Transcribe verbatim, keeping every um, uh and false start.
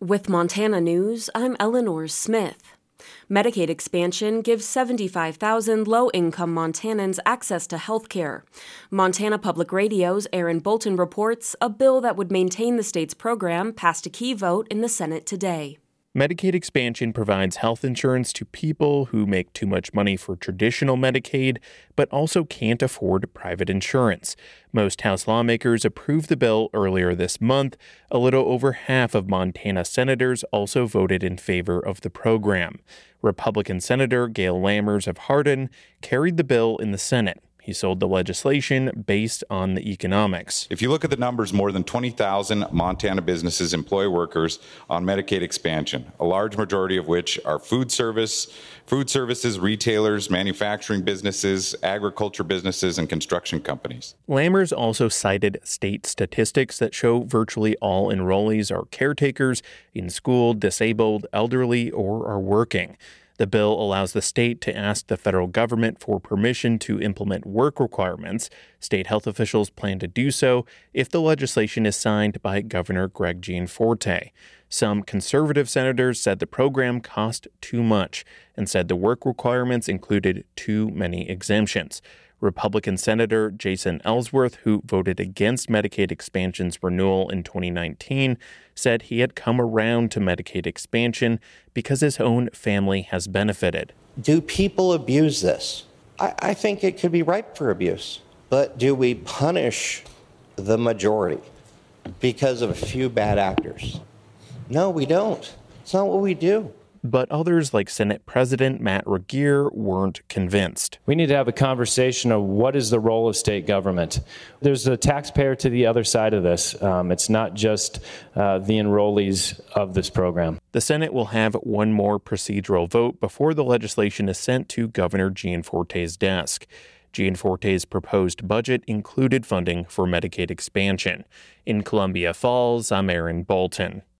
With Montana News, I'm Eleanor Smith. Medicaid expansion gives seventy-five thousand low-income Montanans access to health care. Montana Public Radio's Aaron Bolton reports a bill that would maintain the state's program passed a key vote in the Senate today. Medicaid expansion provides health insurance to people who make too much money for traditional Medicaid, but also can't afford private insurance. Most House lawmakers approved the bill earlier this month. A little over half of Montana senators also voted in favor of the program. Republican Senator Gail Lammers of Hardin carried the bill in the Senate. He sold the legislation based on the economics. If you look at the numbers, more than twenty thousand Montana businesses employ workers on Medicaid expansion, a large majority of which are food service, food services, retailers, manufacturing businesses, agriculture businesses, and construction companies. Lammers also cited state statistics that show virtually all enrollees are caretakers, in school, disabled, elderly, or are working. The bill allows the state to ask the federal government for permission to implement work requirements. State health officials plan to do so if the legislation is signed by Governor Greg Gianforte. Some conservative senators said the program cost too much and said the work requirements included too many exemptions. Republican Senator Jason Ellsworth, who voted against Medicaid expansion's renewal in twenty nineteen, said he had come around to Medicaid expansion because his own family has benefited. Do people abuse this? I, I think it could be ripe for abuse. But do we punish the majority because of a few bad actors? No, we don't. It's not what we do. But others, like Senate President Matt Regier, weren't convinced. We need to have a conversation of what is the role of state government. There's a taxpayer to the other side of this. Um, it's not just uh, the enrollees of this program. The Senate will have one more procedural vote before the legislation is sent to Governor Gianforte's desk. Gianforte's proposed budget included funding for Medicaid expansion. In Columbia Falls, I'm Aaron Bolton.